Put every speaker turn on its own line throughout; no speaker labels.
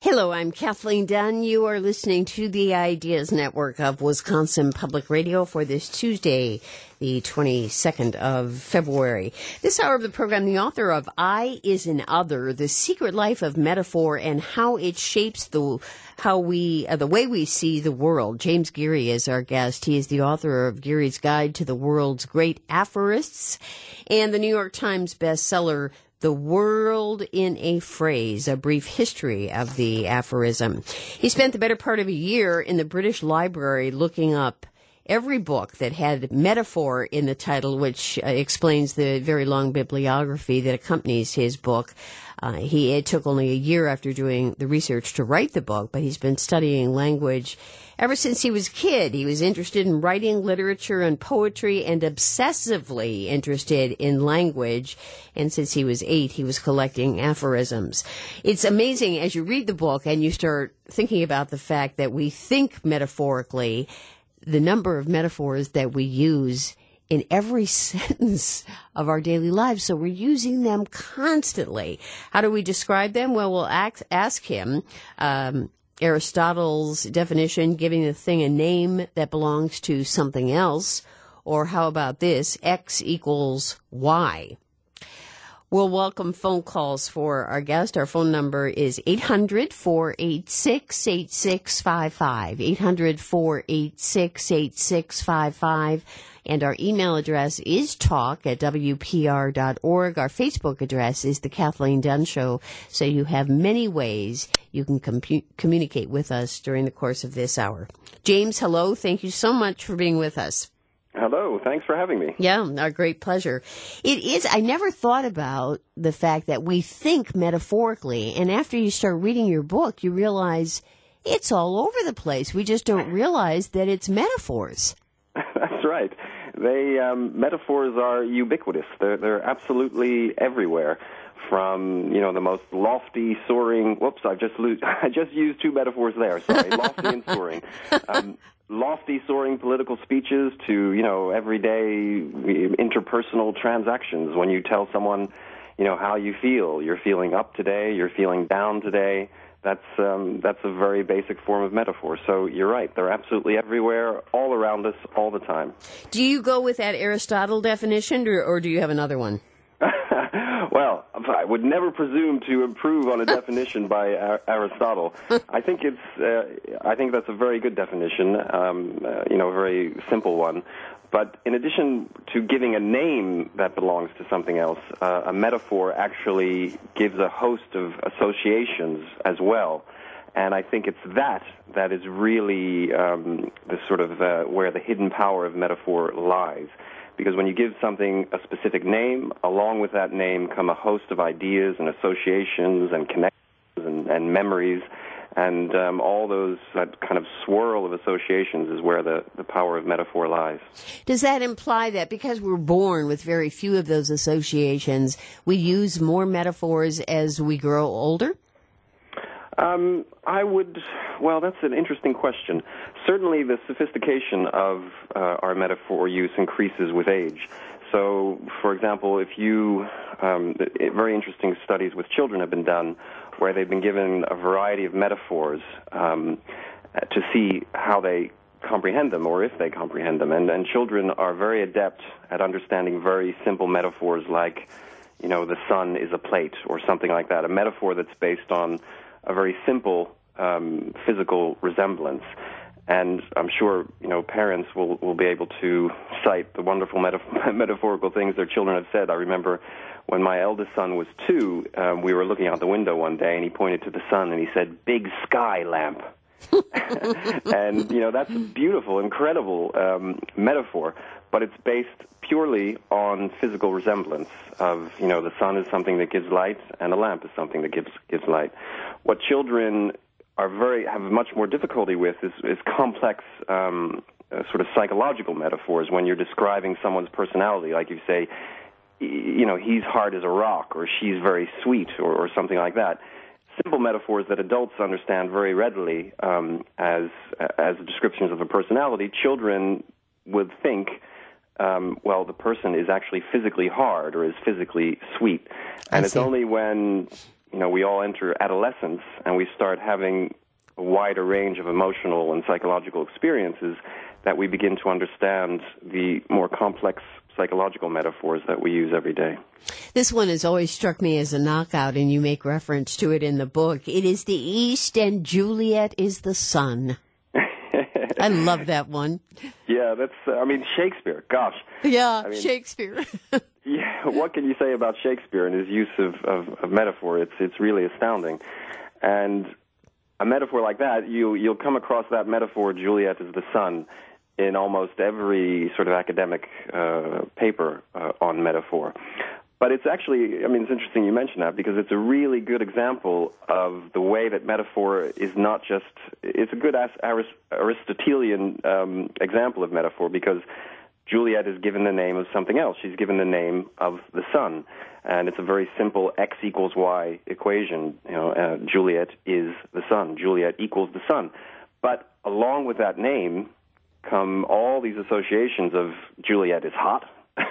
Hello, I'm Kathleen Dunn. You are listening to the Ideas Network of Wisconsin Public Radio for this Tuesday, the 22nd of February. This hour of the program, the author of I Is an Other, The Secret Life of Metaphor and How It Shapes the way we see the world. James Geary is our guest. He is the author of Geary's Guide to the World's Great Aphorists and the New York Times bestseller, The World in a Phrase, a brief history of the aphorism. He spent the better part of a year in the British Library looking up every book that had metaphor in the title, which explains the very long bibliography that accompanies his book. It took only a year after doing the research to write the book, but he's been studying language ever since he was a kid. He was interested in writing, literature, and poetry, and obsessively interested in language. And since he was 8, he was collecting aphorisms. It's amazing as you read the book and you start thinking about the fact that we think metaphorically, the number of metaphors that we use in every sentence of our daily lives. So we're using them constantly. How do we describe them? Well, we'll ask him. Aristotle's definition, giving a thing a name that belongs to something else. Or how about this? X equals Y. We'll welcome phone calls for our guest. Our phone number is 800-486-8655, 800-486-8655. And our email address is talk@wpr.org. Our Facebook address is The Kathleen Dunn Show. So you have many ways you can communicate with us during the course of this hour. James, hello. Thank you so much for being with us.
Hello. Thanks for having me.
Yeah, our great pleasure. It is. I never thought about the fact that we think metaphorically. And after you start reading your book, you realize it's all over the place. We just don't realize that it's metaphors.
That's right. Metaphors are ubiquitous. They're absolutely everywhere. From the most lofty, soaring. Whoops! I just used two metaphors there. Sorry, lofty and soaring. Lofty, soaring political speeches to everyday interpersonal transactions. When you tell someone how you feel, you're feeling up today, you're feeling down today. That's a very basic form of metaphor. So you're right. They're absolutely everywhere, all around us, all the time.
Do you go with that Aristotle definition, or do you have another one?
Well, I would never presume to improve on a definition by Aristotle. I think that's a very good definition, a very simple one. But in addition to giving a name that belongs to something else, a metaphor actually gives a host of associations as well. And I think it's that is really the sort of where the hidden power of metaphor lies. Because when you give something a specific name, along with that name come a host of ideas and associations and connections and memories. And all those, that kind of swirl of associations is where the power of metaphor lies. Does
that imply that because we're born with very few of those associations, we use more metaphors as we grow older?
Well, that's an interesting question. Certainly the sophistication of our metaphor use increases with age. So, for example, very interesting studies with children have been done where they've been given a variety of metaphors to see how they comprehend them or if they comprehend them. And children are very adept at understanding very simple metaphors like, the sun is a plate or something like that, a metaphor that's based on a very simple physical resemblance. And I'm sure, parents will be able to cite the wonderful metaphorical things their children have said. I remember when my eldest son was 2, we were looking out the window one day, and he pointed to the sun, and he said, "Big sky lamp." And, that's a beautiful, incredible metaphor, but it's based purely on physical resemblance of, the sun is something that gives light, and a lamp is something that gives light. What children have much more difficulty with is complex sort of psychological metaphors when you're describing someone's personality. Like you say, he's hard as a rock, or she's very sweet, or something like that. Simple metaphors that adults understand very readily as descriptions of a personality. Children would think, the person is actually physically hard or is physically sweet. And it's only when we all enter adolescence and we start having a wider range of emotional and psychological experiences, that we begin to understand the more complex psychological metaphors that we use every day.
This one has always struck me as a knockout, and you make reference to it in the book. It is the East and Juliet is the sun. I love that one.
Yeah, that's, Shakespeare, gosh.
Yeah, Shakespeare.
Yeah, what can you say about Shakespeare and his use of metaphor? It's really astounding. And a metaphor like that, you'll come across that metaphor, Juliet is the sun, in almost every sort of academic paper on metaphor. But it's actually, it's interesting you mention that, because it's a really good example of the way that metaphor is not just, it's a good Aristotelian example of metaphor, because Juliet is given the name of something else. She's given the name of the sun. And it's a very simple X equals Y equation. Juliet is the sun. Juliet equals the sun. But along with that name come all these associations of Juliet is hot.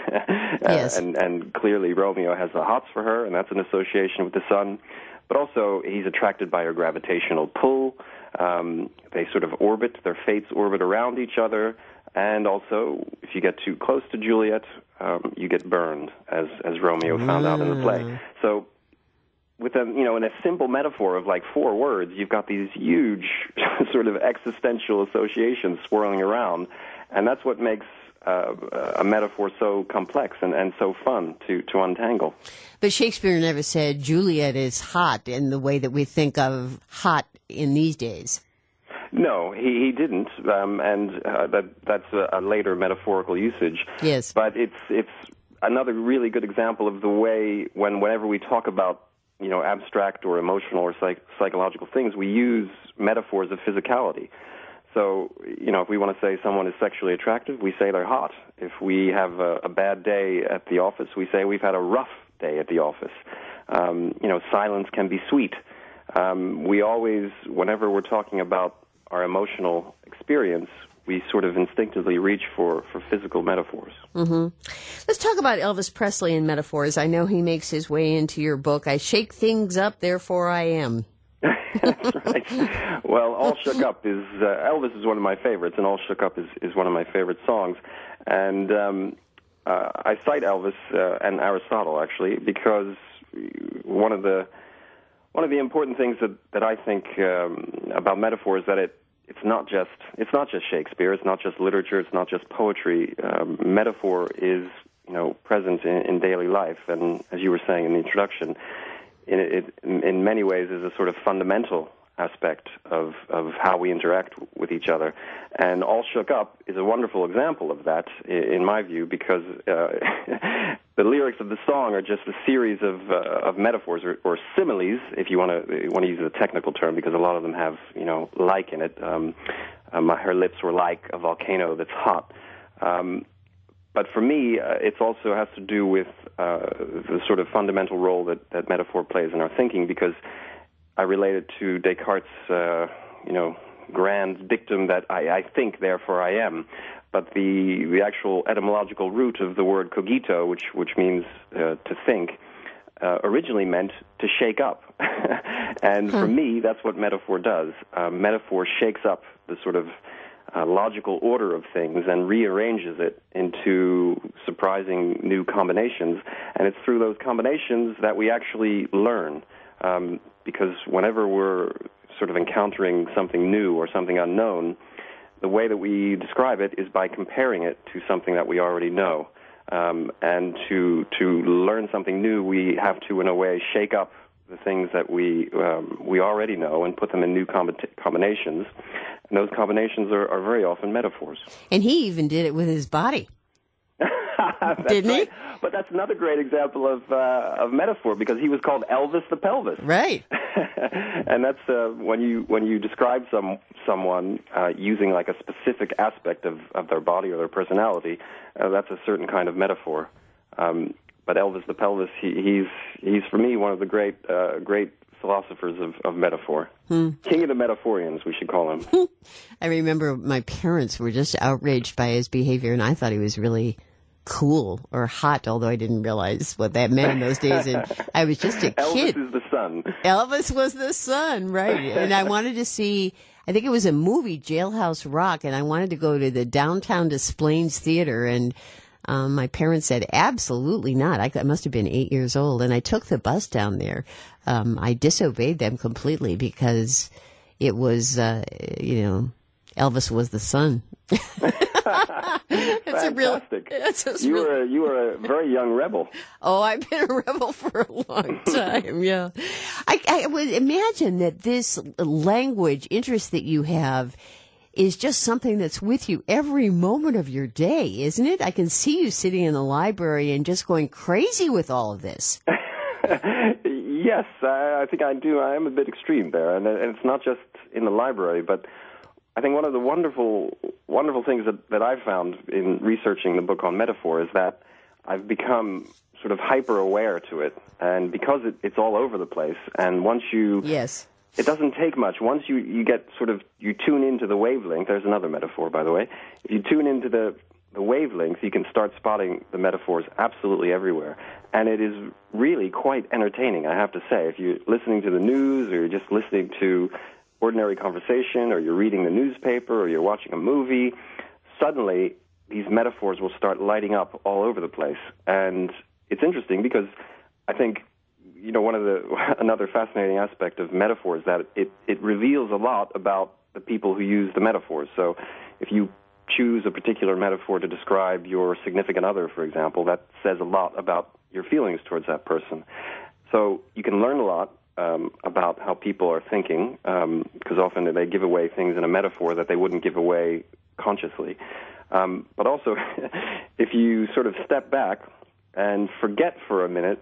Yes.
And clearly Romeo has the hots for her, and that's an association with the sun. But also he's attracted by her gravitational pull. They sort of orbit, their fates orbit around each other. And also, if you get too close to Juliet, you get burned, as Romeo found out in the play. So with in a simple metaphor of like 4 words, you've got these huge sort of existential associations swirling around, and that's what makes a metaphor so complex and so fun to untangle.
But Shakespeare never said Juliet is hot in the way that we think of hot in these days.
No, he didn't, and that's a later metaphorical usage.
Yes.
But it's another really good example of the way whenever we talk about abstract or emotional or psychological things, we use metaphors of physicality. So, if we want to say someone is sexually attractive, we say they're hot. If we have a bad day at the office, we say we've had a rough day at the office. Silence can be sweet. We always, whenever we're talking about our emotional experience, we sort of instinctively reach for physical metaphors.
Mm-hmm. Let's talk about Elvis Presley and metaphors. I know he makes his way into your book. I shake things up, therefore I am.
That's right. Well, All Shook Up is, Elvis is one of my favorites, and All Shook Up is one of my favorite songs. And I cite Elvis and Aristotle, actually, because one of the important things that I think about metaphor is that it's not just Shakespeare, it's not just literature, it's not just poetry. Metaphor is present in daily life, and as you were saying in the introduction, it in many ways is a sort of fundamental aspect of how we interact with each other. And All Shook Up is a wonderful example of that, in my view, because the lyrics of the song are just a series of metaphors or similes, if you want to use a technical term, because a lot of them have like in it. Her lips were like a volcano that's hot. But for me, it also has to do with the sort of fundamental role that metaphor plays in our thinking, because I relate it to Descartes' grand dictum that I think, therefore I am. But the actual etymological root of the word cogito, which means to think, originally meant to shake up. And for me, that's what metaphor does. Metaphor shakes up the sort of logical order of things and rearranges it into surprising new combinations. And it's through those combinations that we actually learn. Because whenever we're sort of encountering something new or something unknown, the way that we describe it is by comparing it to something that we already know. And to learn something new, we have to, in a way, shake up the things that we already know and put them in new combinations. And those combinations are very often metaphors.
And he even did it with his body. Didn't he?
But that's another great example of metaphor, because he was called Elvis the Pelvis.
Right.
And that's when you describe someone using like a specific aspect of their body or their personality, that's a certain kind of metaphor. But Elvis the Pelvis, he's for me one of the great philosophers of metaphor. King of the metaphorians, we should call him.
I remember my parents were just outraged by his behavior, and I thought he was really cool or hot, although I didn't realize what that meant in those days. And I was just a kid.
Elvis is the sun. sun.
Elvis was the sun, right? And I wanted to see, I think it was a movie, Jailhouse Rock, and I wanted to go to the Downtown Des Plaines Theater, and my parents said, absolutely not. I must have been 8 years old, and I took the bus down there. I disobeyed them completely because it was, Elvis was the sun.
Fantastic. You were a very young rebel.
Oh, I've been a rebel for a long time, yeah. I would imagine that this language interest that you have is just something that's with you every moment of your day, isn't it? I can see you sitting in the library and just going crazy with all of this.
Yes, I think I do. I am a bit extreme there, and it's not just in the library, but I think one of the wonderful things that I've found in researching the book on metaphor is that I've become sort of hyper-aware to it, and because it's all over the place, and once you...
Yes.
It doesn't take much. Once you get sort of, you tune into the wavelength, there's another metaphor, by the way. If you tune into the wavelength, you can start spotting the metaphors absolutely everywhere. And it is really quite entertaining, I have to say. If you're listening to the news, or you're just listening to ordinary conversation, or you're reading the newspaper, or you're watching a movie, suddenly these metaphors will start lighting up all over the place. And it's interesting because I think, another fascinating aspect of metaphor is that it reveals a lot about the people who use the metaphors. So if you choose a particular metaphor to describe your significant other, for example, that says a lot about your feelings towards that person. So you can learn a lot about how people are thinking, because often they give away things in a metaphor that they wouldn't give away consciously. But also, if you sort of step back and forget for a minute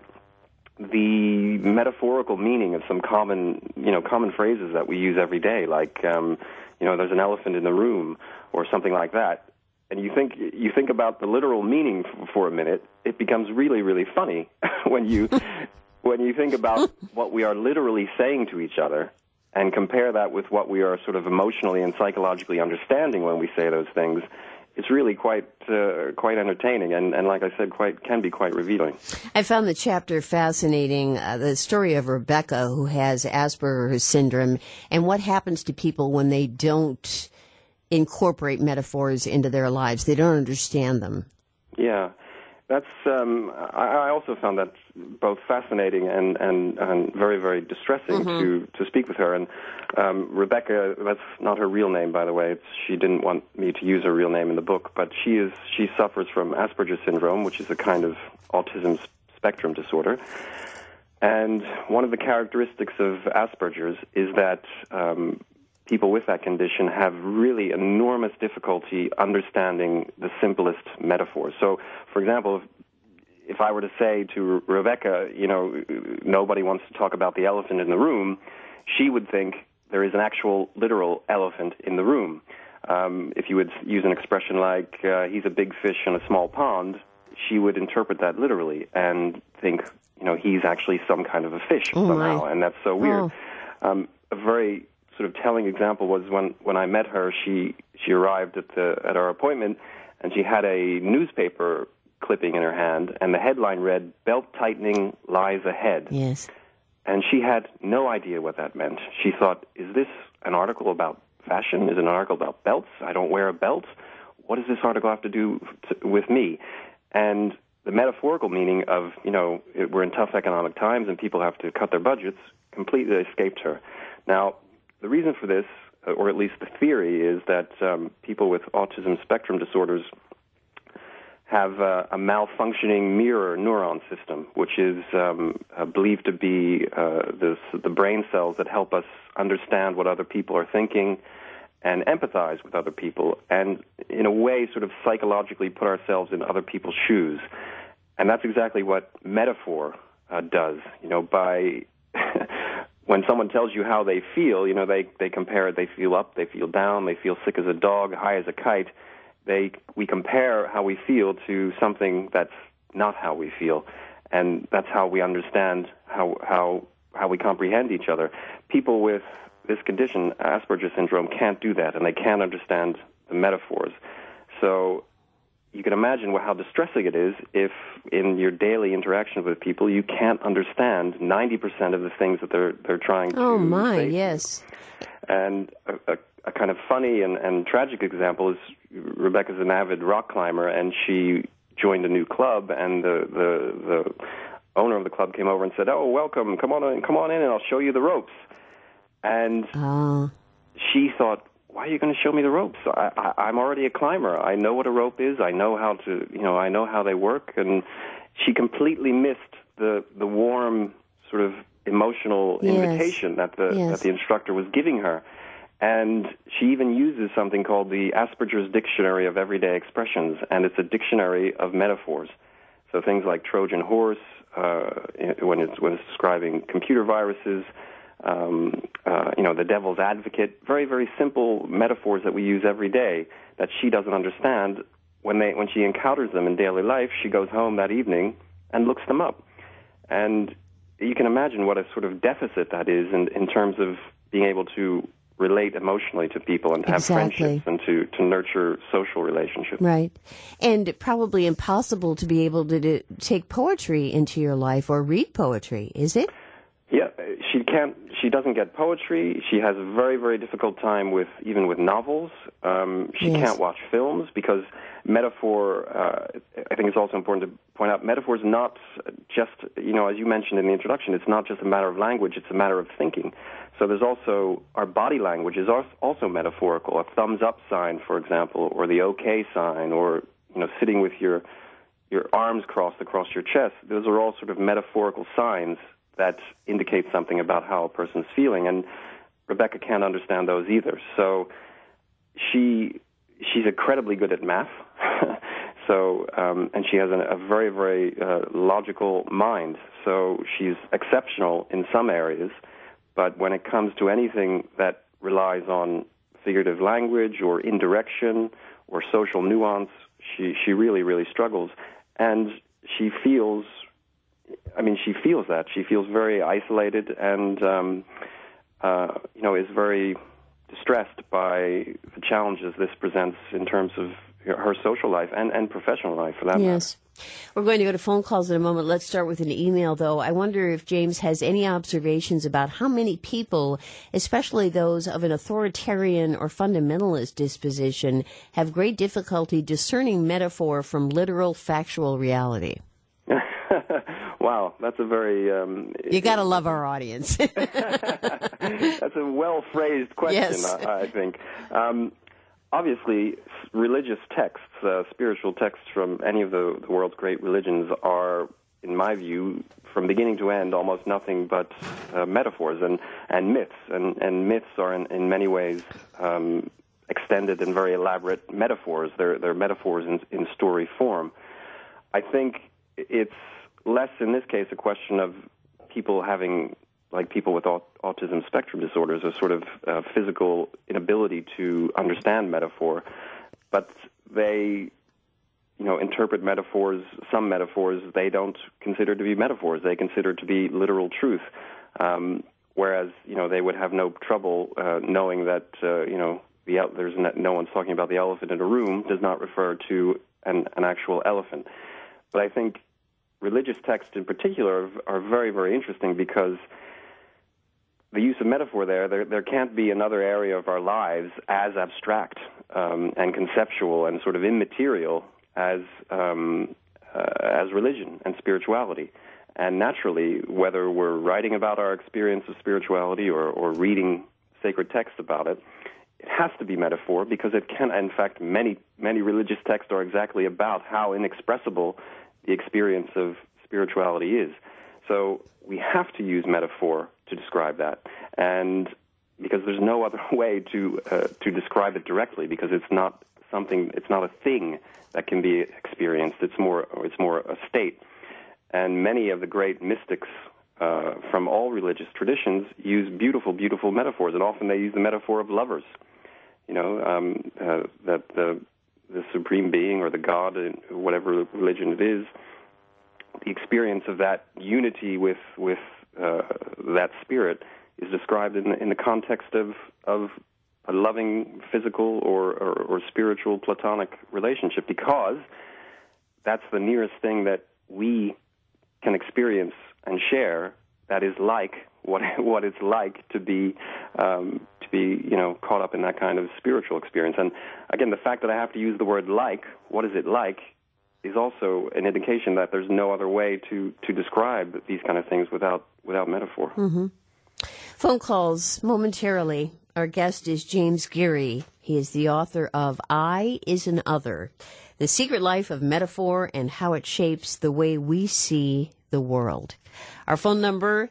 the metaphorical meaning of some common phrases that we use every day, like, there's an elephant in the room, or something like that, and you think about the literal meaning for a minute, it becomes really, really funny when you think about what we are literally saying to each other and compare that with what we are sort of emotionally and psychologically understanding when we say those things. It's really quite entertaining, and like I said, can be quite revealing.
I found the chapter fascinating, the story of Rebecca, who has Asperger's syndrome, and what happens to people when they don't incorporate metaphors into their lives. They don't understand them. Yeah.
That's. I also found that both fascinating and very, very distressing to speak with her. And Rebecca, that's not her real name, by the way. She didn't want me to use her real name in the book, but she suffers from Asperger's syndrome, which is a kind of autism spectrum disorder. And one of the characteristics of Asperger's is that people with that condition have really enormous difficulty understanding the simplest metaphors. So, for example, if I were to say to Rebecca, nobody wants to talk about the elephant in the room, she would think there is an actual literal elephant in the room. If you would use an expression like, he's a big fish in a small pond, she would interpret that literally and think, he's actually some kind of a fish somehow, and that's so weird. A very sort of telling example was when I met her, she arrived at our appointment, and she had a newspaper clipping in her hand, and the headline read, "Belt tightening lies ahead."
Yes.
And she had no idea what that meant. She thought, is this an article about fashion? Is it an article about belts? I don't wear a belt. What does this article have to do with me? And the metaphorical meaning of, we're in tough economic times and people have to cut their budgets completely escaped her. Now, the reason for this, or at least the theory, is that people with autism spectrum disorders have a malfunctioning mirror neuron system, which is believed to be the brain cells that help us understand what other people are thinking and empathize with other people, and in a way sort of psychologically put ourselves in other people's shoes. And that's exactly what metaphor does. By when someone tells you how they feel, they compare it. They feel up, they feel down, they feel sick as a dog, high as a kite. We compare how we feel to something that's not how we feel, and that's how we understand how we comprehend each other. People with this condition, Asperger's syndrome, can't do that, and they can't understand the metaphors. So you can imagine how distressing it is if in your daily interactions with people you can't understand 90% of the things that they're trying to say.
Yes.
And a kind of funny and tragic example is Rebecca's an avid rock climber, and she joined a new club, and the owner of the club came over and said, "Oh, welcome, come on in, and I'll show you the ropes." And she thought, "Why are you going to show me the ropes? I'm already a climber. I know what a rope is. I know how to, I know how they work." And she completely missed the warm sort of emotional invitation that the instructor was giving her. And she even uses something called the Asperger's Dictionary of Everyday Expressions, and it's a dictionary of metaphors. So things like Trojan horse, when it's describing computer viruses, the devil's advocate, very, very simple metaphors that we use every day that she doesn't understand. When she encounters them in daily life, she goes home that evening and looks them up. And you can imagine what a sort of deficit that is in terms of being able to relate emotionally to people and to have friendships and to nurture social relationships.
Right. And probably impossible to be able to take poetry into your life or read poetry, is it?
Yeah, she doesn't get poetry. She has a very, very difficult time even with novels. She can't watch films because metaphor, I think it's also important to point out, metaphor is not just, as you mentioned in the introduction, it's not just a matter of language, it's a matter of thinking. So there's also, our body language is also metaphorical. A thumbs up sign, for example, or the okay sign, or, sitting with your arms crossed across your chest. Those are all sort of metaphorical signs that indicate something about how a person's feeling, and Rebecca can't understand those either. So she's incredibly good at math, and she has a very, very logical mind. So she's exceptional in some areas, but when it comes to anything that relies on figurative language or indirection or social nuance, she really, really struggles. And she feels that. She feels very isolated and, is very distressed by the challenges this presents in terms of her social life and professional life, for that matter.
We're going to go to phone calls in a moment. Let's start with an email, though. I wonder if James has any observations about how many people, especially those of an authoritarian or fundamentalist disposition, have great difficulty discerning metaphor from literal, factual reality.
Wow, that's a very...
you got to love our audience.
That's a well-phrased question, I think. Obviously, religious texts, spiritual texts from any of the world's great religions are, in my view, from beginning to end, almost nothing but metaphors and myths. And myths are, in many ways, extended and very elaborate metaphors. They're metaphors in story form. I think it's less, in this case, a question of people having, like people with autism spectrum disorders, a sort of physical inability to understand metaphor, but they, interpret metaphors, some metaphors they don't consider to be metaphors. They consider to be literal truth, whereas, they would have no trouble knowing that, there's no one's talking about the elephant in a room does not refer to an actual elephant. But I think religious texts in particular are very, very interesting because the use of metaphor there can't be another area of our lives as abstract and conceptual and sort of immaterial as religion and spirituality. And naturally, whether we're writing about our experience of spirituality or reading sacred texts about it, it has to be metaphor because it can, in fact, many religious texts are exactly about how inexpressible the experience of spirituality is. So we have to use metaphor to describe that, and because there's no other way to describe it directly, because it's not a thing that can be experienced. It's more a state. And many of the great mystics from all religious traditions use beautiful, beautiful metaphors, and often they use the metaphor of lovers. That the supreme being or the God, in whatever religion it is, the experience of that unity with that spirit is described in the context of a loving physical or spiritual platonic relationship, because that's the nearest thing that we can experience and share that is like what it's like to be caught up in that kind of spiritual experience. And again, the fact that I have to use the word like, what is it like, is also an indication that there's no other way to describe these kind of things without metaphor.
Mm-hmm. Phone calls momentarily. Our guest is James Geary. He is the author of I Is an Other, The Secret Life of Metaphor and How It Shapes the Way We See the World. Our phone number,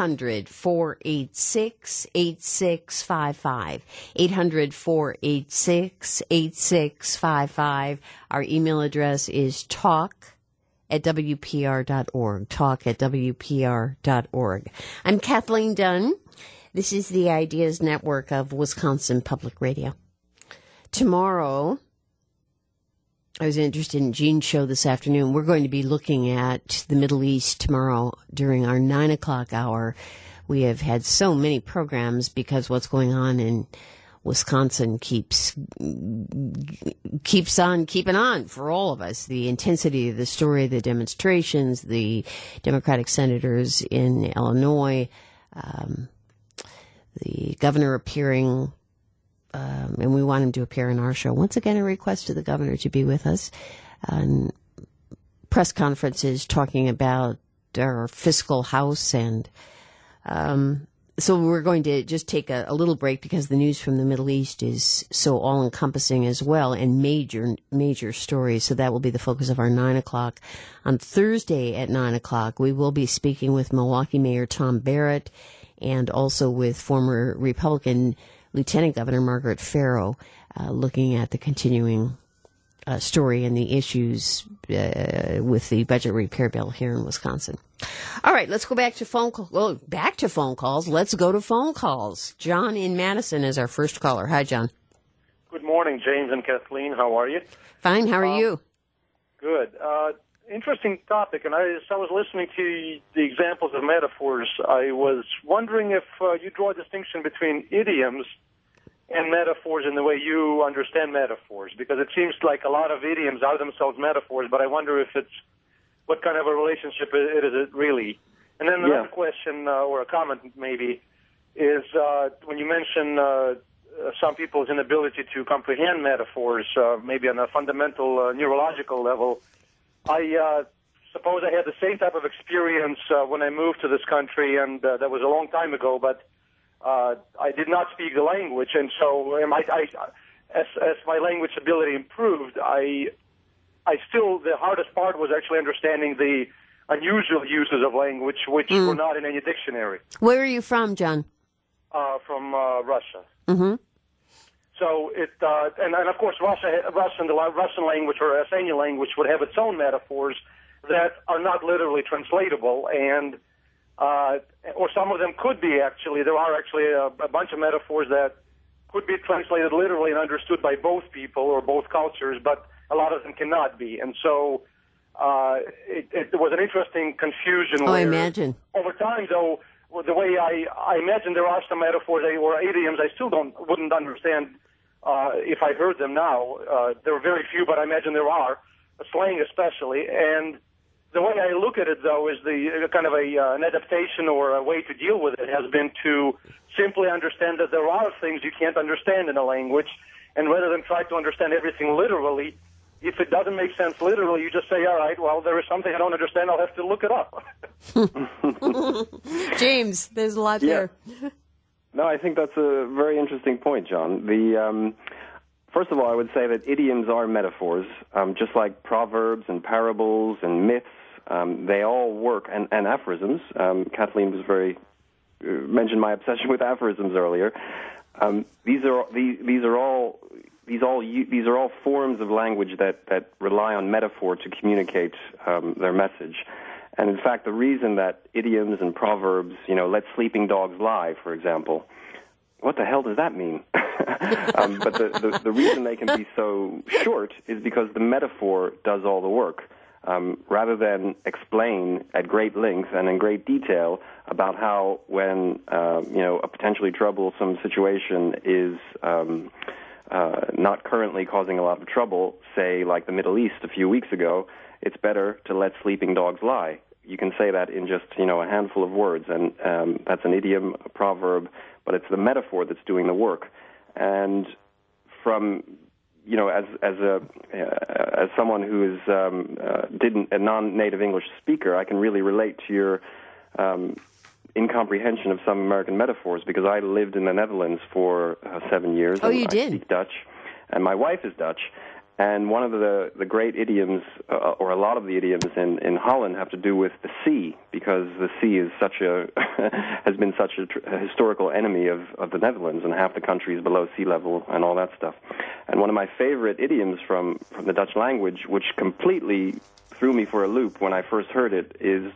800-486-8655. 800-486-8655. Our email address is talk@wpr.org. Talk@wpr.org. I'm Kathleen Dunn. This is the Ideas Network of Wisconsin Public Radio. Tomorrow, I was interested in Gene's show this afternoon. We're going to be looking at the Middle East tomorrow during our 9 o'clock hour. We have had so many programs because what's going on in Wisconsin keeps on keeping on for all of us. The intensity of the story, the demonstrations, the Democratic senators in Illinois, the governor appearing, and we want him to appear in our show. Once again, a request to the governor to be with us. Press conferences talking about our fiscal house. And so we're going to just take a little break because the news from the Middle East is so all-encompassing as well, and major stories. So that will be the focus of our 9 o'clock. On Thursday at 9 o'clock, we will be speaking with Milwaukee Mayor Tom Barrett and also with former Republican Lieutenant Governor Margaret Farrow, looking at the continuing story and the issues with the budget repair bill here in Wisconsin. All right, let's go back to phone calls. Well, back to phone calls. Let's go to phone calls. John in Madison is our first caller. Hi, John.
Good morning, James and Kathleen. How are you?
Fine. How are you?
Good. Interesting topic, and as I was listening to the examples of metaphors, I was wondering if you draw a distinction between idioms and metaphors in the way you understand metaphors, because it seems like a lot of idioms are themselves metaphors, but I wonder if it's what kind of a relationship it is really. And then another question, or a comment maybe, is when you mention some people's inability to comprehend metaphors, maybe on a fundamental neurological level, I suppose I had the same type of experience when I moved to this country, and that was a long time ago, but I did not speak the language, and so as my language ability improved, I still, the hardest part was actually understanding the unusual uses of language, which were not in any dictionary.
Where are you from, John?
From Russia.
Mm-hmm.
So and of course, the Russian language or Essanian language would have its own metaphors that are not literally translatable, and or some of them could be actually. There are actually a bunch of metaphors that could be translated literally and understood by both people or both cultures, but a lot of them cannot be. And so it was an interesting confusion.
Oh, I imagine.
Over time, though, the way I imagine there are some metaphors or idioms I still wouldn't understand if I heard them now. There are very few, but I imagine there are, slang especially. And the way I look at it, though, is the kind of an adaptation or a way to deal with it has been to simply understand that there are things you can't understand in a language, and rather than try to understand everything literally, if it doesn't make sense literally, you just say, all right, well, there is something I don't understand, I'll have to look it up.
James, there's a lot there.
No, I think that's a very interesting point, John. First of all, I would say that idioms are metaphors, just like proverbs and parables and myths. They all work, and aphorisms. Kathleen was mentioned my obsession with aphorisms earlier. These are all forms of language that rely on metaphor to communicate their message. And in fact, the reason that idioms and proverbs, let sleeping dogs lie, for example, what the hell does that mean? But the reason they can be so short is because the metaphor does all the work. rather than explain at great length and in great detail about how when a potentially troublesome situation is not currently causing a lot of trouble, say like the Middle East a few weeks ago, it's better to let sleeping dogs lie. You can say that in just a handful of words, and that's an idiom, a proverb, but it's the metaphor that's doing the work. And from as someone who is a non-native English speaker, I can really relate to your incomprehension of some American metaphors, because I lived in the Netherlands for 7 years.
Oh, you did?
I speak Dutch, and my wife is Dutch. And one of the great idioms, or a lot of the idioms in Holland, have to do with the sea, because the sea is has been such a historical enemy of the Netherlands, and half the country is below sea level and all that stuff. And one of my favorite idioms from the Dutch language, which completely threw me for a loop when I first heard it, is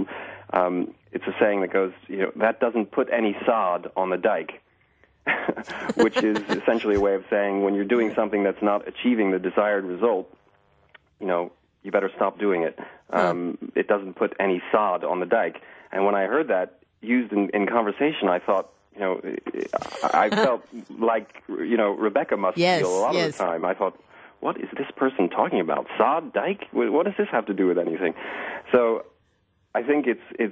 it's a saying that goes, that doesn't put any sod on the dike. Which is essentially a way of saying when you're doing something that's not achieving the desired result, you better stop doing it. It doesn't put any sod on the dike. And when I heard that used in conversation, I thought, I felt like, Rebecca must feel a lot of the time. I thought, what is this person talking about? Sod, dike? What does this have to do with anything? So I think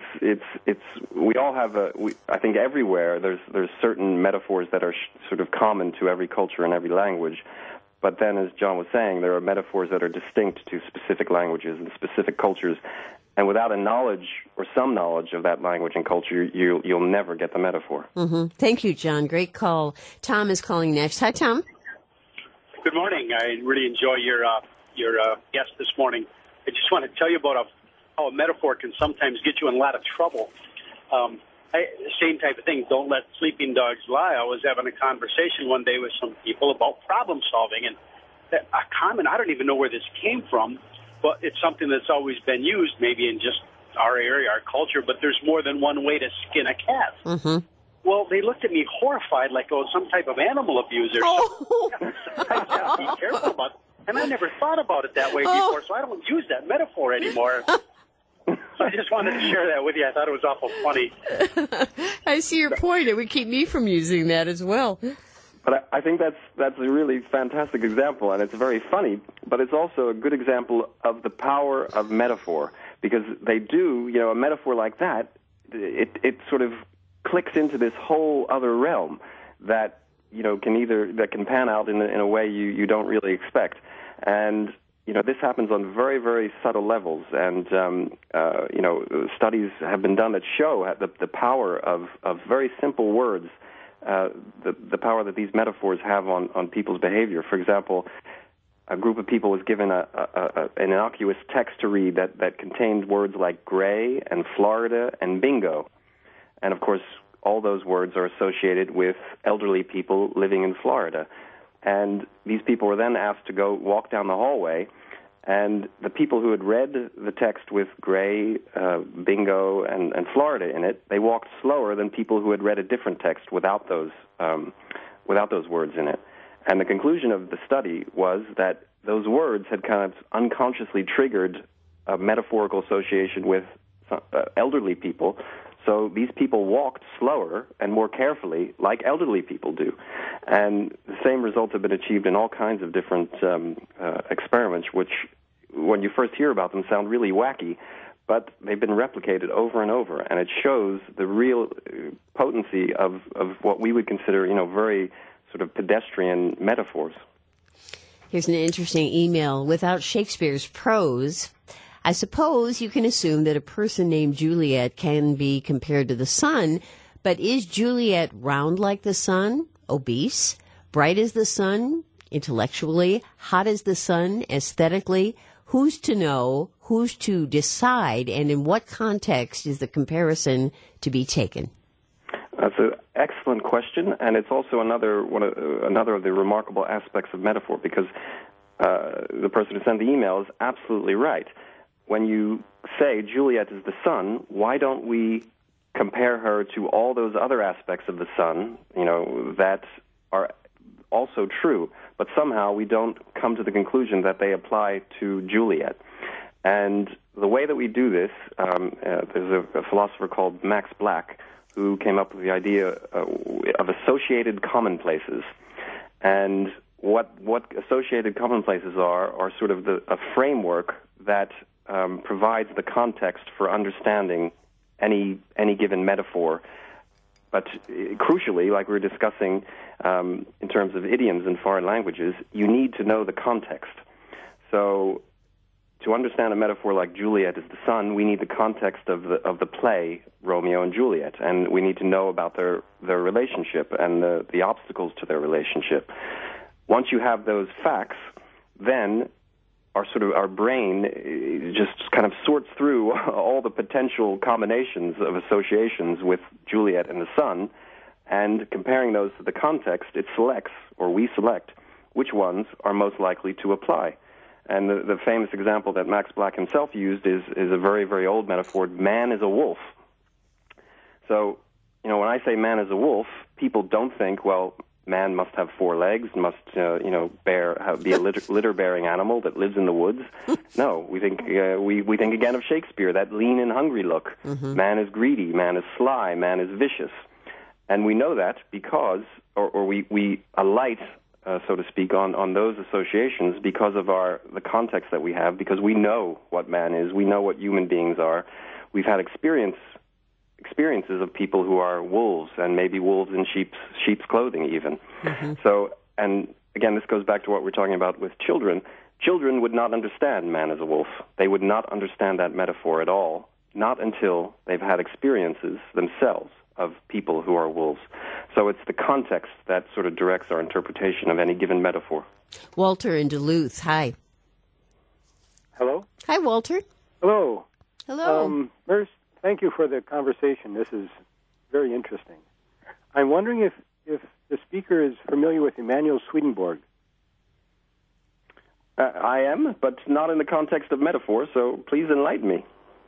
we all have I think everywhere there's certain metaphors that are sort of common to every culture and every language, but then, as John was saying, there are metaphors that are distinct to specific languages and specific cultures, and without a knowledge or some knowledge of that language and culture, you'll never get the metaphor.
Mm-hmm. Thank you, John. Great call. Tom is calling next. Hi, Tom.
Good morning. I really enjoy your guest this morning. I just want to tell you about how a metaphor can sometimes get you in a lot of trouble. Same type of thing. Don't let sleeping dogs lie. I was having a conversation one day with some people about problem solving, and a common, I don't even know where this came from, but it's something that's always been used, maybe in just our area, our culture, but there's more than one way to skin a cat.
Mm-hmm.
Well, they looked at me horrified, like I was some type of animal abuser.
Oh.
So I got to be careful about it. And I never thought about it that way before, so I don't use that metaphor anymore. So I just wanted to share that with you. I thought it was awful funny.
I see your point. It would keep me from using that as well.
But I think that's a really fantastic example, and it's very funny, but it's also a good example of the power of metaphor, because they do, a metaphor like that, it sort of clicks into this whole other realm that, can pan out in a way you don't really expect. And this happens on very, very subtle levels, and studies have been done that show the power of very simple words, the power that these metaphors have on people's behavior. For example, a group of people was given an innocuous text to read that contained words like gray and Florida and bingo, and of course all those words are associated with elderly people living in Florida. And these people were then asked to go walk down the hallway, and the people who had read the text with gray, bingo, and Florida in it, they walked slower than people who had read a different text without those words in it. And the conclusion of the study was that those words had kind of unconsciously triggered a metaphorical association with elderly people. So these people walked slower and more carefully, like elderly people do. And the same results have been achieved in all kinds of different experiments, which, when you first hear about them, sound really wacky, but they've been replicated over and over. And it shows the real potency of what we would consider, very sort of pedestrian metaphors.
Here's an interesting email. Without Shakespeare's prose, I suppose you can assume that a person named Juliet can be compared to the sun, but is Juliet round like the sun, obese, bright as the sun, intellectually, hot as the sun, aesthetically? Who's to know, who's to decide, and in what context is the comparison to be taken?
That's an excellent question, and it's also another of the remarkable aspects of metaphor, because the person who sent the email is absolutely right. When you say Juliet is the sun, why don't we compare her to all those other aspects of the sun, that are also true, but somehow we don't come to the conclusion that they apply to Juliet. And the way that we do this, there's a philosopher called Max Black who came up with the idea of associated commonplaces. And what associated commonplaces are sort of a framework that provides the context for understanding any given metaphor. But crucially, like we were discussing in terms of idioms in foreign languages, you need to know the context. So to understand a metaphor like Juliet is the sun, we need the context of the play Romeo and Juliet, and we need to know about their relationship and the obstacles to their relationship. Once you have those facts, then our brain just kind of sorts through all the potential combinations of associations with Juliet and the sun, and comparing those to the context, we select which ones are most likely to apply. And the famous example that Max Black himself used is a very, very old metaphor. Man is a wolf. So, when I say man is a wolf, people don't think, well, man must have 4 legs, must be a litter-bearing animal that lives in the woods. No, we think again of Shakespeare, that lean and hungry look. Mm-hmm. Man is greedy, man is sly, man is vicious, and we know that because, or we alight, so to speak, on those associations because of the context that we have, because we know what man is, we know what human beings are. We've had experiences of people who are wolves, and maybe wolves in sheep's clothing even. Mm-hmm. So, and again, this goes back to what we're talking about with children. Children would not understand man as a wolf. They would not understand that metaphor at all, not until they've had experiences themselves of people who are wolves. So it's the context that sort of directs our interpretation of any given metaphor.
Walter in Duluth, hi.
Hello?
Hi, Walter.
Hello.
Hello.
First, thank you for the conversation. This is very interesting. I'm wondering if the speaker is familiar with Emanuel Swedenborg.
I am, but not in the context of metaphor, so please enlighten me.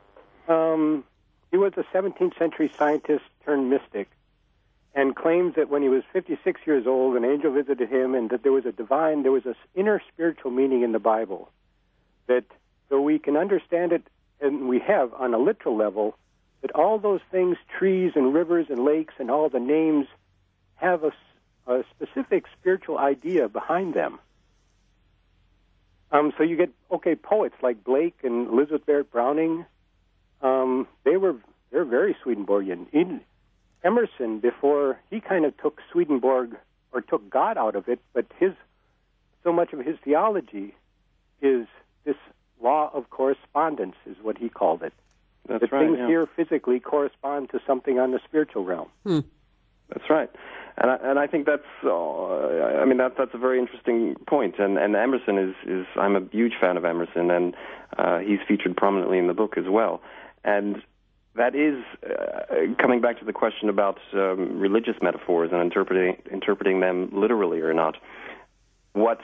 He was a 17th century scientist turned mystic, and claims that when he was 56 years old, an angel visited him, and that there was an inner spiritual meaning in the Bible, that though we can understand it, and we have on a literal level, that all those things, trees and rivers and lakes and all the names, have a specific spiritual idea behind them. So you get, poets like Blake and Elizabeth Barrett Browning, they're very Swedenborgian. Emerson, before he kind of took Swedenborg, or took God out of it, but so much of his theology is this law of correspondence, is what he called it.
That's
that
right.
Things here physically correspond to something on the spiritual realm.
That's right, and I think that's that's a very interesting point. And Emerson is I'm a huge fan of Emerson, and he's featured prominently in the book as well. And that is coming back to the question about religious metaphors and interpreting them literally or not. What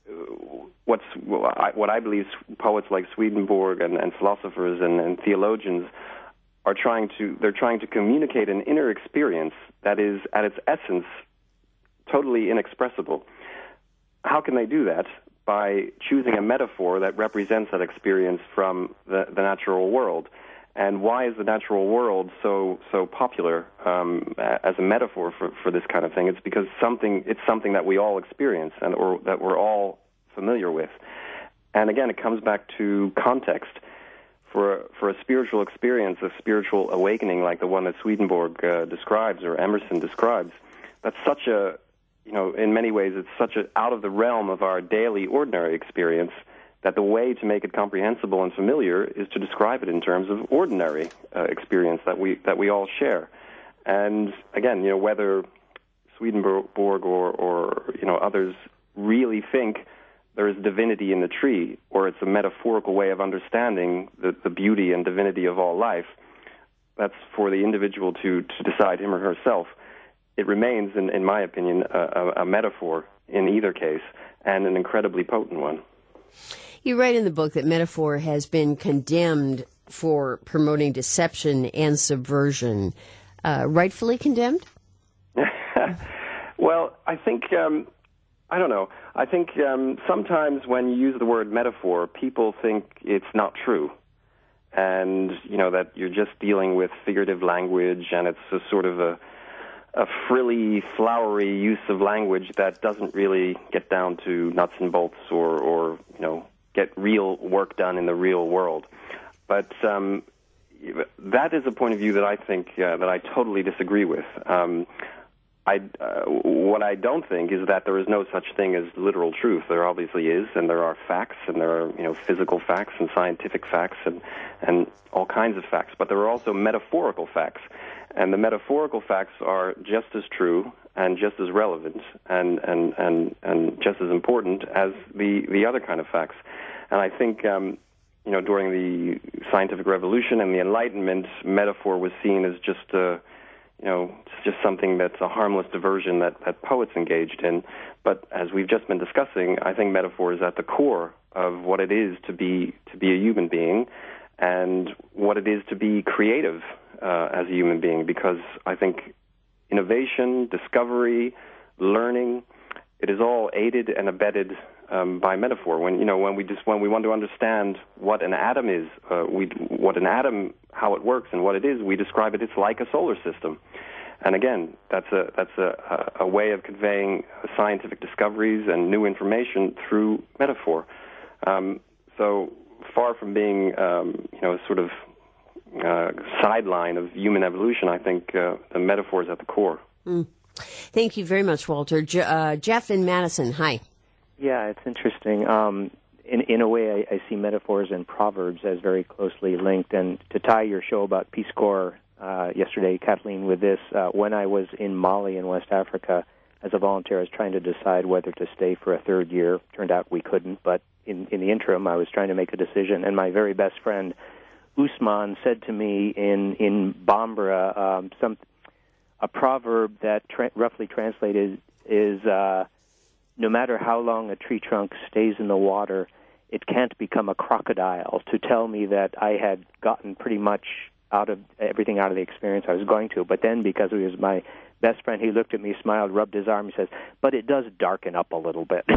I believe poets like Swedenborg and philosophers and theologians are trying to communicate an inner experience that is at its essence totally inexpressible. How can they do that? By choosing a metaphor that represents that experience from the natural world. And why is the natural world so popular as a metaphor for this kind of thing? It's because it's something that we all experience or that we're all familiar with. And again, it comes back to context. For a spiritual experience, a spiritual awakening like the one that Swedenborg describes or Emerson describes, that's such a, in many ways it's such a out of the realm of our daily ordinary experience that the way to make it comprehensible and familiar is to describe it in terms of ordinary experience that we all share. And again, whether Swedenborg or others really think there is divinity in the tree, or it's a metaphorical way of understanding the beauty and divinity of all life, that's for the individual to decide, him or herself. It remains, in my opinion, a metaphor in either case, and an incredibly potent one.
You write in the book that metaphor has been condemned for promoting deception and subversion. Rightfully condemned?
Well, I think I don't know. I think sometimes when you use the word metaphor, people think it's not true. And, that you're just dealing with figurative language, and it's a sort of a frilly, flowery use of language that doesn't really get down to nuts and bolts or get real work done in the real world. But that is a point of view that I think that I totally disagree with. What I don't think is that there is no such thing as literal truth. There obviously is, and there are facts, and there are physical facts and scientific facts and all kinds of facts. But there are also metaphorical facts, and the metaphorical facts are just as true and just as relevant and just as important as the other kind of facts. And I think during the scientific revolution and the Enlightenment, metaphor was seen as just it's just something that's a harmless diversion that poets engaged in. But as we've just been discussing, I think metaphor is at the core of what it is to be a human being and what it is to be creative as a human being, because I think innovation, discovery, learning, it is all aided and abetted by metaphor. When we want to understand what an atom is, how it works and what it is, we describe it. It's like a solar system, and again, that's a way of conveying scientific discoveries and new information through metaphor. So far from being a sort of sideline of human evolution, I think the metaphor is at the core.
Thank you very much, Walter. Jeff in Madison, hi.
Yeah, it's interesting. In a way, I see metaphors and proverbs as very closely linked. And to tie your show about Peace Corps yesterday, Kathleen, with this, when I was in Mali in West Africa as a volunteer, I was trying to decide whether to stay for a third year. Turned out we couldn't, but in the interim, I was trying to make a decision. And my very best friend, Usman, said to me in Bambara, a proverb that roughly translated is, no matter how long a tree trunk stays in the water, it can't become a crocodile, to tell me that I had gotten pretty much everything out of the experience I was going to. But then, because he was my best friend, he looked at me, smiled, rubbed his arm, he says, but it does darken up a little bit.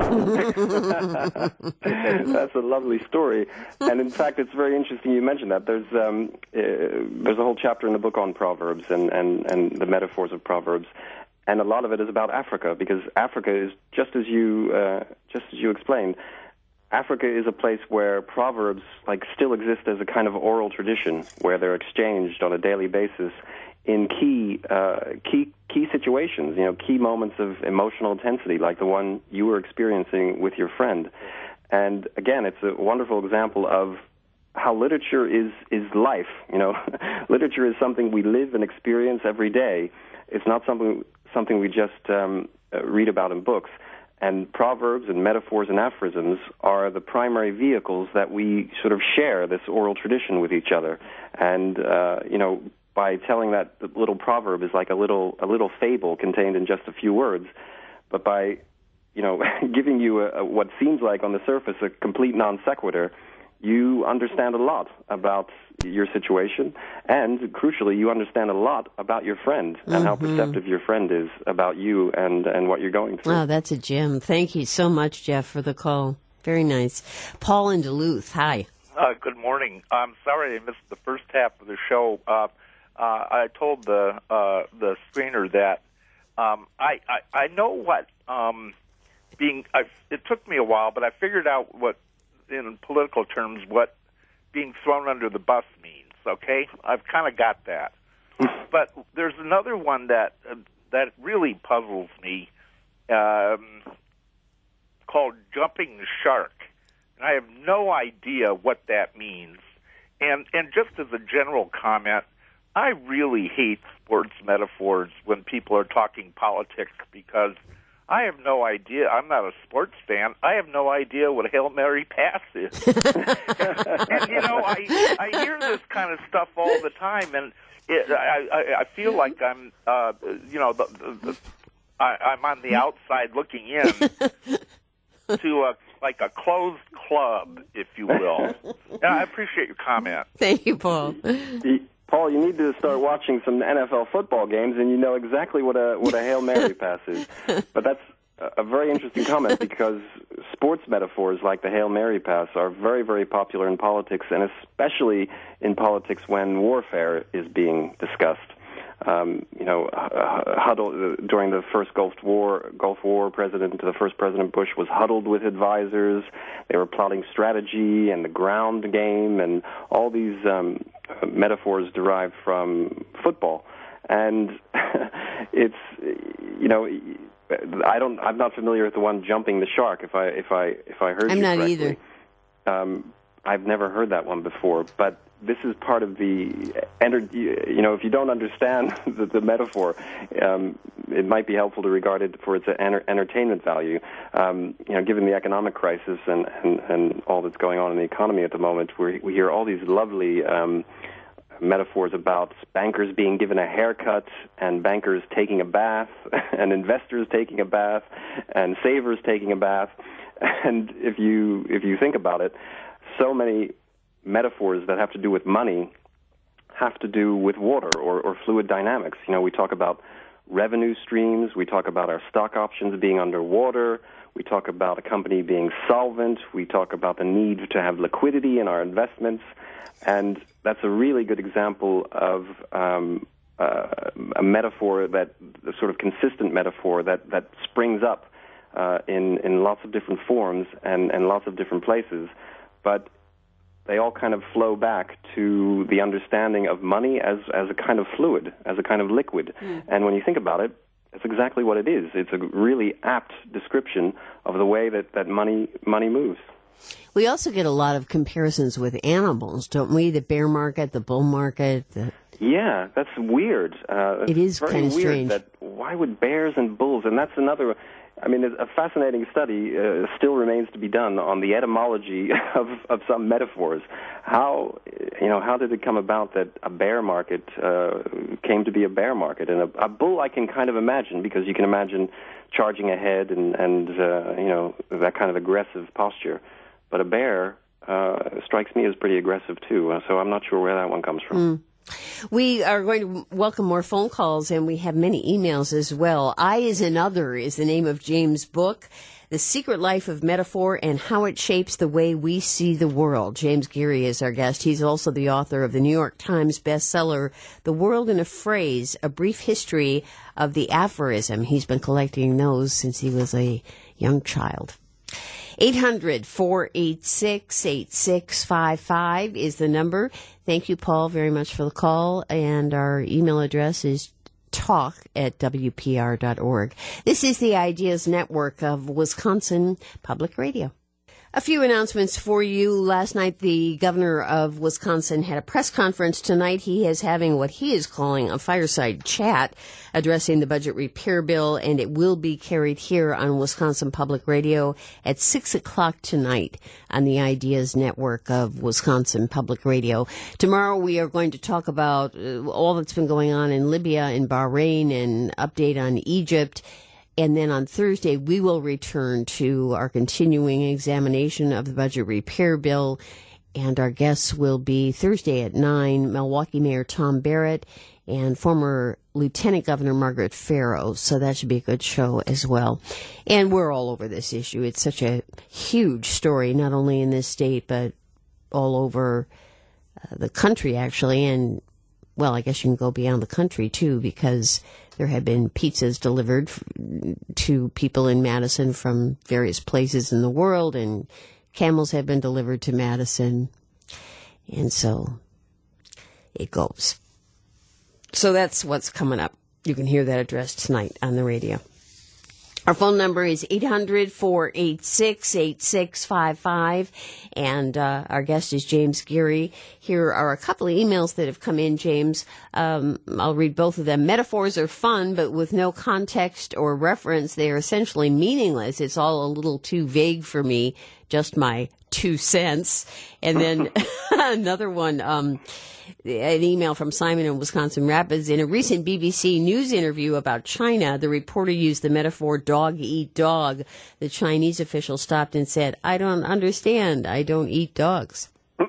That's a lovely story. And in fact, it's very interesting you mentioned that. There's a whole chapter in the book on Proverbs and the metaphors of Proverbs. And a lot of it is about Africa, because Africa is, just as you explained, Africa is a place where proverbs still exist as a kind of oral tradition, where they're exchanged on a daily basis in key situations, key moments of emotional intensity, like the one you were experiencing with your friend. And again, it's a wonderful example of how literature is life. Literature is something we live and experience every day. It's not something we just read about in books. And proverbs and metaphors and aphorisms are the primary vehicles that we sort of share this oral tradition with each other. And, by telling that the little proverb is like a little fable contained in just a few words, but by, giving you what seems like on the surface a complete non sequitur, you understand a lot about your situation, and crucially, you understand a lot about your friend and how perceptive your friend is about you and what you're going through.
Wow, that's a gem. Thank you so much, Jeff, for the call. Very nice. Paul in Duluth, hi.
Good morning. I'm sorry I missed the first half of the show. I told the screener that I know what it took me a while, but I figured out what, in political terms, what being thrown under the bus means, okay? I've kind of got that. But there's another one that really puzzles me, called jumping the shark. And I have no idea what that means. And just as a general comment, I really hate sports metaphors when people are talking politics, because I have no idea. I'm not a sports fan. I have no idea what Hail Mary pass is. and I hear this kind of stuff all the time, and I feel like I'm, I'm on the outside looking in to a closed club, if you will. And I appreciate your comment.
Thank you, Paul.
Paul, you need to start watching some NFL football games, and you know exactly what a Hail Mary pass is. But a very interesting comment because sports metaphors like the Hail Mary pass are very, very popular in politics, and especially in politics when warfare is being discussed. Huddle during the first Gulf War, the first President Bush was huddled with advisors. They were plotting strategy and the ground game, and all these metaphors derived from football. And it's I'm not familiar with the one jumping the shark. If I heard
I'm
you
not
correctly.
either.
I've never heard that one before, but this is part of the if you don't understand the metaphor, it might be helpful to regard it for its entertainment value. Given the economic crisis and all that's going on in the economy at the moment, we hear all these lovely metaphors about bankers being given a haircut and bankers taking a bath and investors taking a bath and savers taking a bath. And if you think about it, so many metaphors that have to do with money have to do with water or fluid dynamics. We talk about revenue streams, we talk about our stock options being underwater, we talk about a company being solvent, we talk about the need to have liquidity in our investments, and that's a really good example of a metaphor, that a sort of consistent metaphor that springs up in lots of different forms and lots of different places, but they all kind of flow back to the understanding of money as a kind of fluid, as a kind of liquid. And when you think about it, it's exactly what it is. It's a really apt description of the way that money moves.
We also get a lot of comparisons with animals, don't we? The bear market, the bull market.
Yeah, that's weird.
It is
very
kind of
weird
strange.
That why would bears and bulls? And that's another. I mean, a fascinating study still remains to be done on the etymology of some metaphors. How did it come about that a bear market came to be a bear market, and a bull I can kind of imagine, because you can imagine charging ahead and that kind of aggressive posture. But a bear strikes me as pretty aggressive too, so I'm not sure where that one comes from.
We are going to welcome more phone calls, and we have many emails as well. I Is Another is the name of James' book, The Secret Life of Metaphor and How It Shapes the Way We See the World. James Geary is our guest. He's also the author of the New York Times bestseller, The World in a Phrase, A Brief History of the Aphorism. He's been collecting those since he was a young child. 800-486-8655 is the number. Thank you, Paul, very much for the call. And our email address is talk@wpr.org. This is the Ideas Network of Wisconsin Public Radio. A few announcements for you. Last night, the governor of Wisconsin had a press conference. Tonight, he is having what he is calling a fireside chat addressing the budget repair bill, and it will be carried here on Wisconsin Public Radio at 6 o'clock tonight on the Ideas Network of Wisconsin Public Radio. Tomorrow, we are going to talk about all that's been going on in Libya and Bahrain, and update on Egypt. And then on Thursday, we will return to our continuing examination of the budget repair bill. And our guests will be Thursday at 9, Milwaukee Mayor Tom Barrett and former Lieutenant Governor Margaret Farrow. So that should be a good show as well. And we're all over this issue. It's such a huge story, not only in this state, but all over the country, actually. And, well, I guess you can go beyond the country, too, because there have been pizzas delivered to people in Madison from various places in the world, and camels have been delivered to Madison. And so it goes. So that's what's coming up. You can hear that address tonight on the radio. Our phone number is 800-486-8655, and our guest is James Geary. Here are a couple of emails that have come in, James. I'll read both of them. Metaphors are fun, but with no context or reference, they are essentially meaningless. It's all a little too vague for me, just my 2 cents. And then another one, an email from Simon in Wisconsin Rapids. In a recent BBC News interview about China, the reporter used the metaphor dog eat dog. The Chinese official stopped and said, "I don't understand. I don't eat dogs."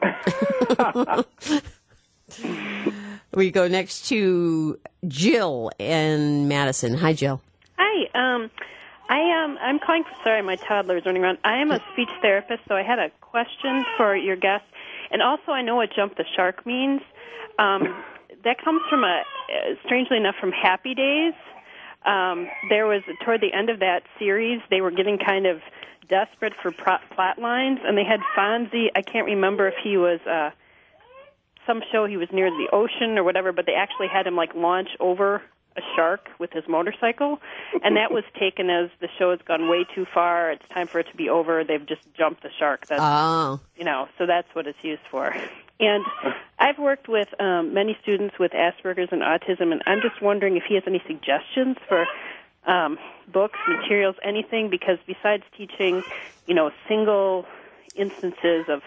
We go next to Jill in Madison. Hi, Jill.
Hi. I'm calling. Sorry, my toddler is running around. I am a speech therapist, so I had a question for your guest, and also I know what "jump the shark" means. That comes from strangely enough, from Happy Days. There was toward the end of that series, they were getting kind of desperate for plot lines, and they had Fonzie. I can't remember if he was some show. He was near the ocean or whatever, but they actually had him like launch over a shark with his motorcycle, and that was taken as the show has gone way too far. It's time for it to be over. They've just jumped the shark. That's, so that's what it's used for. And I've worked with many students with Asperger's and autism, and I'm just wondering if he has any suggestions for books, materials, anything, because besides teaching, single instances of,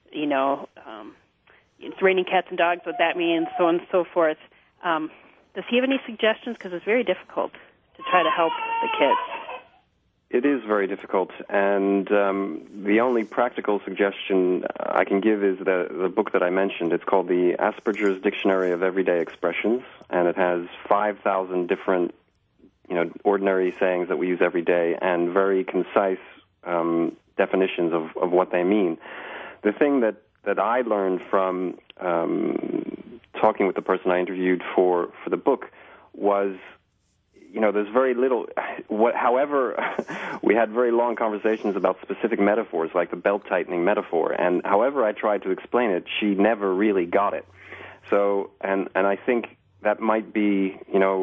it's raining cats and dogs, what that means, so on and so forth, does he have any suggestions? Because it's very difficult to try to help the kids.
It is very difficult, and the only practical suggestion I can give is the book that I mentioned. It's called the Asperger's Dictionary of Everyday Expressions, and it has 5,000 different, ordinary sayings that we use every day and very concise definitions of what they mean. The thing that I learned from talking with the person I interviewed for the book was, there's very little. However, we had very long conversations about specific metaphors, like the belt-tightening metaphor, and however I tried to explain it, she never really got it. So, and I think that might be,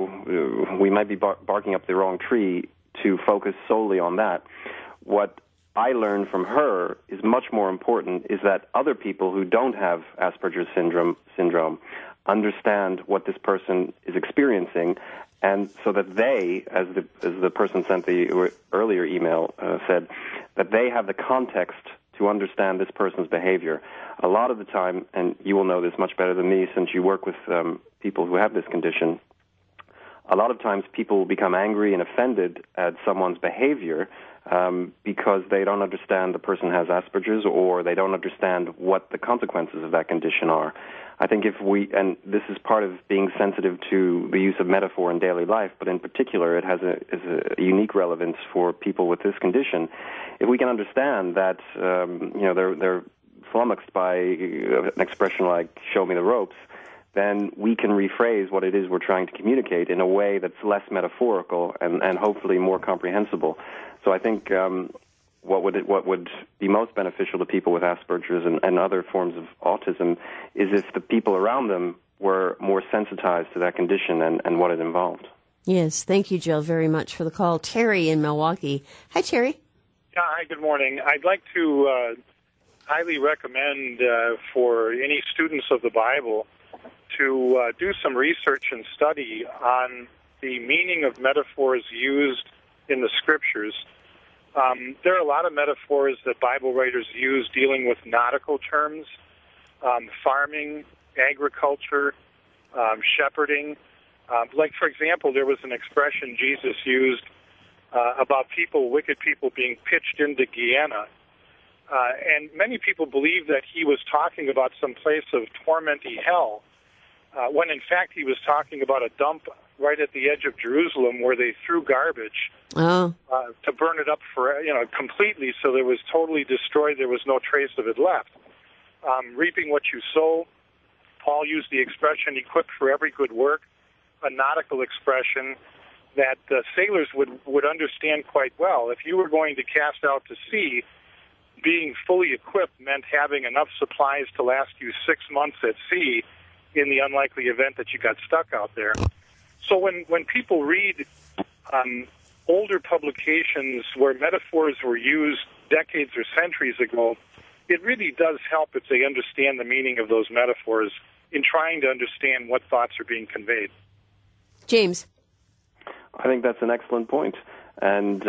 we might be barking up the wrong tree to focus solely on that. What I learned from her is much more important is that other people who don't have Asperger's syndrome understand what this person is experiencing, and so that they, as the person sent the earlier email said, that they have the context to understand this person's behavior. A lot of the time, and you will know this much better than me since you work with people who have this condition, a lot of times people become angry and offended at someone's behavior because they don't understand the person has Asperger's, or they don't understand what the consequences of that condition are. I think and this is part of being sensitive to the use of metaphor in daily life, but in particular it has a unique relevance for people with this condition. If we can understand that, they're flummoxed by an expression like, show me the ropes, then we can rephrase what it is we're trying to communicate in a way that's less metaphorical and hopefully more comprehensible. So I think what would be most beneficial to people with Asperger's and other forms of autism is if the people around them were more sensitized to that condition and what it involved.
Yes, thank you, Jill, very much for the call. Terry in Milwaukee. Hi, Terry.
Yeah, hi, good morning. I'd like to highly recommend for any students of the Bible to do some research and study on the meaning of metaphors used in the Scriptures. There are a lot of metaphors that Bible writers use dealing with nautical terms, farming, agriculture, shepherding. Like, for example, there was an expression Jesus used about wicked people being pitched into Gehenna. And many people believe that he was talking about some place of tormenty hell, when in fact he was talking about a dump right at the edge of Jerusalem where they threw garbage to burn it up completely, so it was totally destroyed. There was no trace of it left. Reaping what you sow. Paul used the expression equipped for every good work, a nautical expression that sailors would understand quite well. If you were going to cast out to sea, being fully equipped meant having enough supplies to last you 6 months at sea in the unlikely event that you got stuck out there. So when people read older publications where metaphors were used decades or centuries ago, it really does help if they understand the meaning of those metaphors in trying to understand what thoughts are being conveyed.
James.
I think that's an excellent point. And,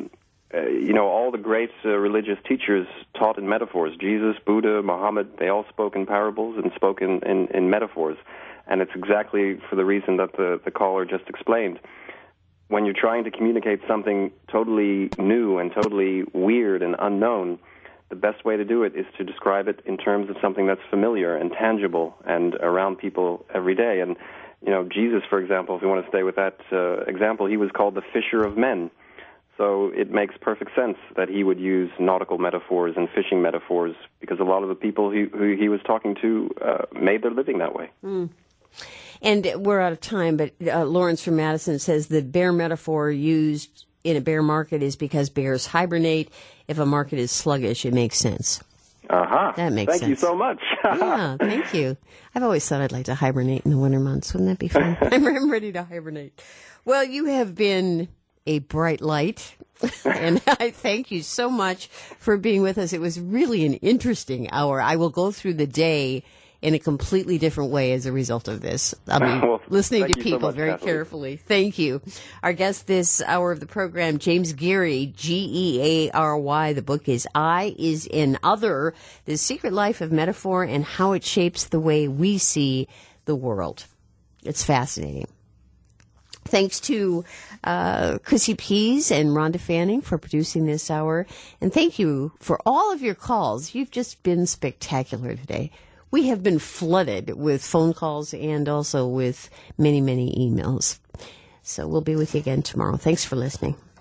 all the great religious teachers taught in metaphors. Jesus, Buddha, Muhammad, they all spoke in parables and spoke in metaphors. And it's exactly for the reason that the caller just explained. When you're trying to communicate something totally new and totally weird and unknown, the best way to do it is to describe it in terms of something that's familiar and tangible and around people every day. And, Jesus, for example, if you want to stay with that example, he was called the fisher of men. So it makes perfect sense that he would use nautical metaphors and fishing metaphors, because a lot of the people who he was talking to made their living that way.
Mm. And we're out of time, but Lawrence from Madison says the bear metaphor used in a bear market is because bears hibernate. If a market is sluggish, it makes sense.
Uh-huh.
That makes sense.
Thank you so much.
Yeah, thank you. I've always thought I'd like to hibernate in the winter months. Wouldn't that be fun? I'm ready to hibernate. Well, you have been a bright light, and I thank you so much for being with us. It was really an interesting hour. I will go through the day in a completely different way as a result of this. I'll be listening to people very carefully. Thank you. Our guest this hour of the program, James Geary, Geary. The book is I Is in Other, The Secret Life of Metaphor and How It Shapes the Way We See the World. It's fascinating. Thanks to Chrissy Pease and Rhonda Fanning for producing this hour. And thank you for all of your calls. You've just been spectacular today. We have been flooded with phone calls and also with many, many emails. So we'll be with you again tomorrow. Thanks for listening.